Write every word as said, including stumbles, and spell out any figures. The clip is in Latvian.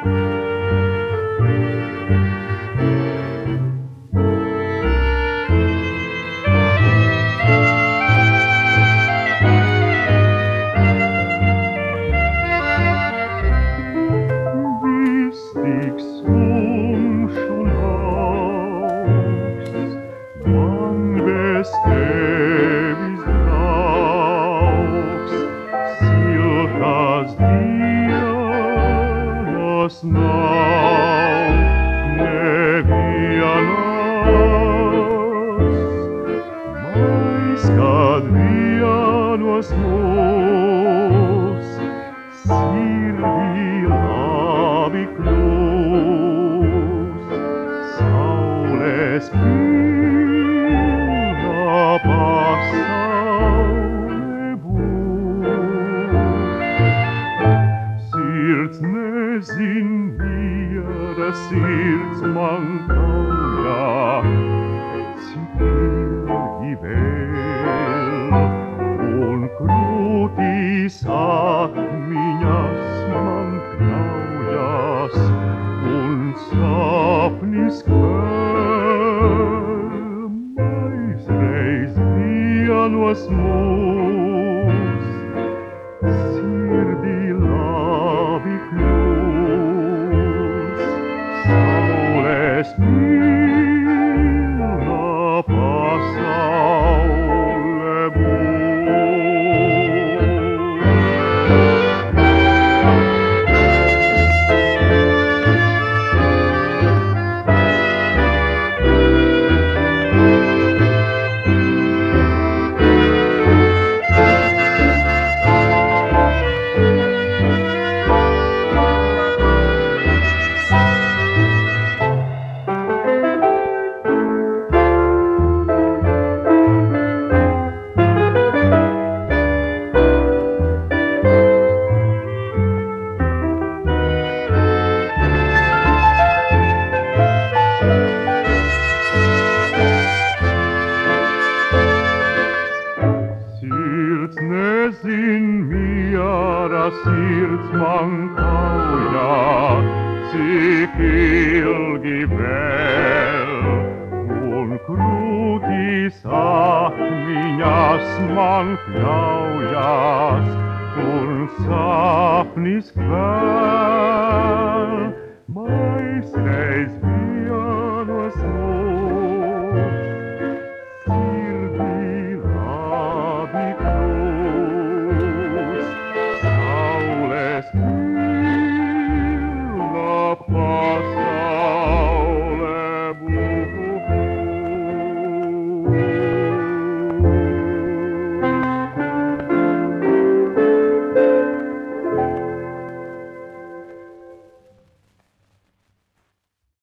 Now, nevianos, mais cadvianos nos, sirvi labi cruz, saules pilna passaulebus, sirds nezin miera, sirds man cauja, cik ilgi vēl, un krūtis atmiņas man kļaujas, un sapnis kvēl, maizreiz vienos mūs, sirdī labi kļūs, saules pilna pasaule Sirds nezin miera, sirds man kauja, cik ilgi vēl, un krūtis atmiņas man kļaujas, un sapnis kvēl, maizreiz